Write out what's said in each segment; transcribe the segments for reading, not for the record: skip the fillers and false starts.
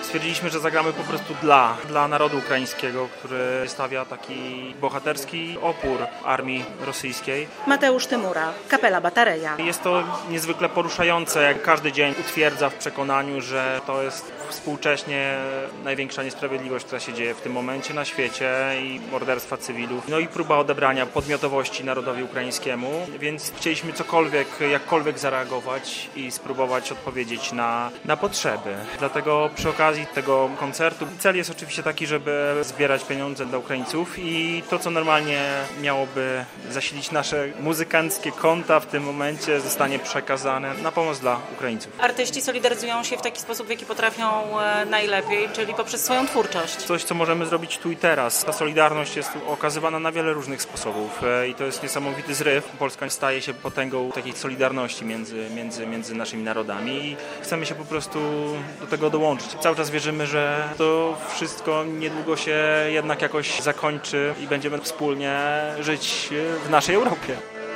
Stwierdziliśmy, że zagramy po prostu dla narodu ukraińskiego, który stawia taki bohaterski opór armii rosyjskiej. Mateusz Tymura, Kapela Batareja. Jest to niezwykle poruszające, jak każdy dzień utwierdza w przekonaniu, że to jest współcześnie największa niesprawiedliwość, która się dzieje w tym momencie na świecie i morderstwa cywilów. No i próba odebrania podmiotowości narodowi ukraińskiemu, więc chcieliśmy jakkolwiek zareagować i spróbować odpowiedzieć na potrzeby. Dlatego przy okazji tego koncertu cel jest oczywiście taki, żeby zbierać pieniądze dla Ukraińców i to, co normalnie miałoby zasilić nasze muzykanckie konta w tym momencie, zostanie przekazane na pomoc dla Ukraińców. Artyści solidaryzują się w taki sposób, w jaki potrafią najlepiej, czyli poprzez swoją twórczość. Coś, co możemy zrobić tu i teraz. Ta solidarność jest okazywana na wiele różnych sposobów i to jest niesamowity zryw. Polska staje się potęgą takiej solidarności między naszymi narodami i chcemy się po prostu do tego dołączyć. Cały czas wierzymy, że to wszystko niedługo się jednak jakoś zakończy i będziemy wspólnie żyć w naszej Europie.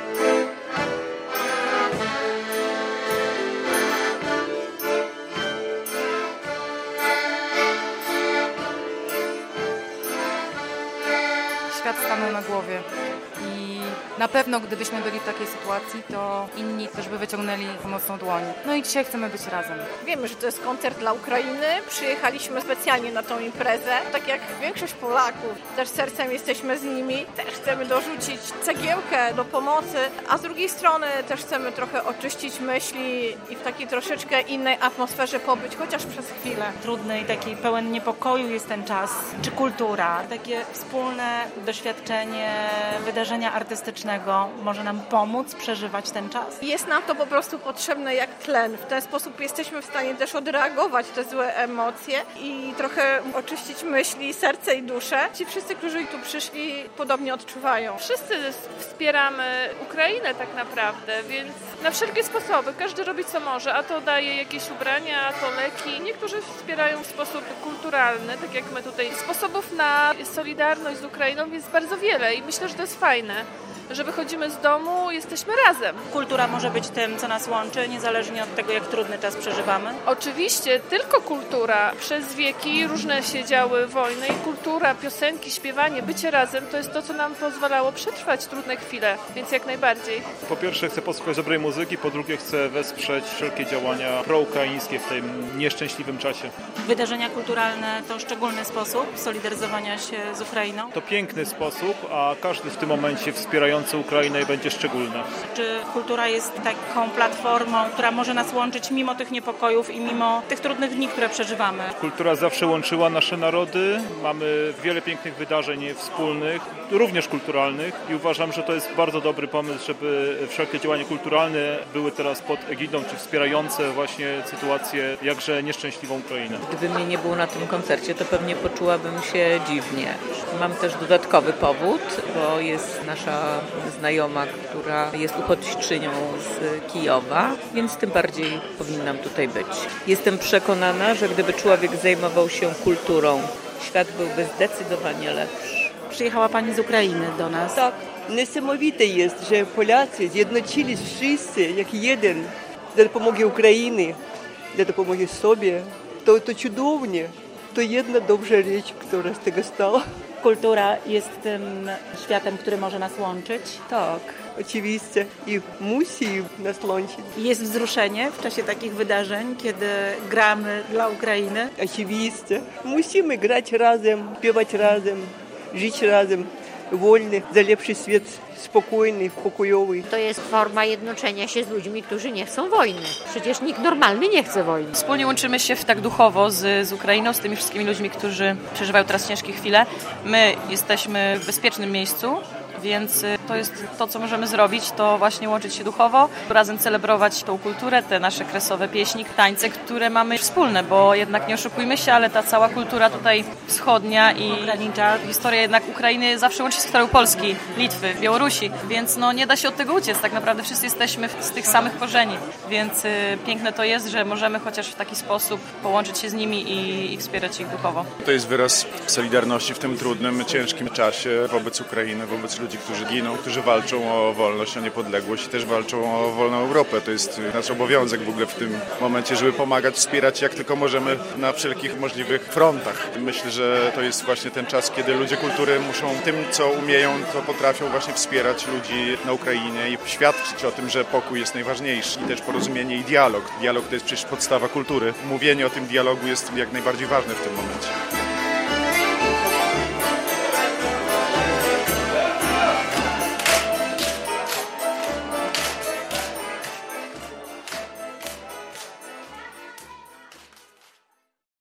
Świat stanął na głowie i na pewno gdybyśmy byli w takiej sytuacji, to inni też by wyciągnęli pomocną dłoń. No i dzisiaj chcemy być razem. Wiemy, że to jest koncert dla Ukrainy. Przyjechaliśmy specjalnie na tą imprezę. Tak jak większość Polaków, też sercem jesteśmy z nimi. Też chcemy dorzucić cegiełkę do pomocy, a z drugiej strony też chcemy trochę oczyścić myśli i w takiej troszeczkę innej atmosferze pobyć, chociaż przez chwilę. Trudny i taki pełen niepokoju jest ten czas. Czy kultura, takie wspólne doświadczenie wydarzenia artystycznego może nam pomóc przeżywać ten czas? Jest nam to po prostu potrzebne jak tlen. W ten sposób jesteśmy w stanie też odreagować te złe emocje i trochę oczyścić myśli, serce i duszę. Ci wszyscy, którzy tu przyszli, podobnie odczuwają. Wszyscy wspieramy Ukrainę tak naprawdę, więc na wszelkie sposoby. Każdy robi co może, a to daje jakieś ubrania, a to leki. Niektórzy wspierają w sposób kulturalny, tak jak my tutaj. Sposobów na solidarność z Ukrainą jest bardzo wiele i myślę, że to jest fajne, że wychodzimy z domu, jesteśmy razem. Kultura może być tym, co nas łączy, niezależnie od tego, jak trudny czas przeżywamy? Oczywiście, tylko kultura. Przez wieki różne się działy wojny i kultura, piosenki, śpiewanie, bycie razem to jest to, co nam pozwalało przetrwać trudne chwile, więc jak najbardziej. Po pierwsze chcę posłuchać dobrej muzyki, po drugie chcę wesprzeć wszelkie działania proukraińskie w tym nieszczęśliwym czasie. Wydarzenia kulturalne to szczególny sposób solidaryzowania się z Ukrainą? To piękny sposób, a każdy w tym momencie wspierający Ukrainę będzie szczególny. Czy kultura jest taką platformą, która może nas łączyć mimo tych niepokojów i mimo tych trudnych dni, które przeżywamy? Kultura zawsze łączyła nasze narody. Mamy wiele pięknych wydarzeń wspólnych, również kulturalnych i uważam, że to jest bardzo dobry pomysł, żeby wszelkie działania kulturalne były teraz pod egidą, czy wspierające właśnie sytuację jakże nieszczęśliwą Ukrainę. Gdyby mnie nie było na tym koncercie, to pewnie poczułabym się dziwnie. Mam też dodatkowy powód, bo jest nasza znajoma, która jest uchodźczynią z Kijowa, więc tym bardziej powinnam tutaj być. Jestem przekonana, że gdyby człowiek zajmował się kulturą, świat byłby zdecydowanie lepszy. Przyjechała Pani z Ukrainy do nas. Tak, niesamowite jest, że Polacy zjednoczyli wszyscy jak jeden dla допомоги Ukrainy, dla допомоги sobie. To cudownie. To jedna dobra rzecz, która z tego stała. Kultura jest tym światem, który może nas łączyć. Tak, oczywiście. I musi nas łączyć. Jest wzruszenie w czasie takich wydarzeń, kiedy gramy dla Ukrainy. Oczywiście. Musimy grać razem, śpiewać razem, żyć razem. Wolny, za lepszy świat, spokojny, pokojowy. To jest forma jednoczenia się z ludźmi, którzy nie chcą wojny. Przecież nikt normalny nie chce wojny. Wspólnie łączymy się tak duchowo z Ukrainą, z tymi wszystkimi ludźmi, którzy przeżywają teraz ciężkie chwile. My jesteśmy w bezpiecznym miejscu, więc to jest to, co możemy zrobić, to właśnie łączyć się duchowo, razem celebrować tą kulturę, te nasze kresowe pieśni, tańce, które mamy wspólne, bo jednak nie oszukujmy się, ale ta cała kultura tutaj wschodnia i granicza, historia jednak Ukrainy zawsze łączy się z historią Polski, Litwy, Białorusi, więc nie da się od tego uciec, tak naprawdę wszyscy jesteśmy z tych samych korzeni, więc piękne to jest, że możemy chociaż w taki sposób połączyć się z nimi i wspierać ich duchowo. To jest wyraz solidarności w tym trudnym, ciężkim czasie wobec Ukrainy, wobec ludzi ludzi, którzy giną, którzy walczą o wolność, o niepodległość i też walczą o wolną Europę. To jest nasz obowiązek w ogóle w tym momencie, żeby pomagać, wspierać jak tylko możemy na wszelkich możliwych frontach. Myślę, że to jest właśnie ten czas, kiedy ludzie kultury muszą tym, co umieją, to potrafią właśnie wspierać ludzi na Ukrainie i świadczyć o tym, że pokój jest najważniejszy i też porozumienie i dialog. Dialog to jest przecież podstawa kultury. Mówienie o tym dialogu jest jak najbardziej ważne w tym momencie.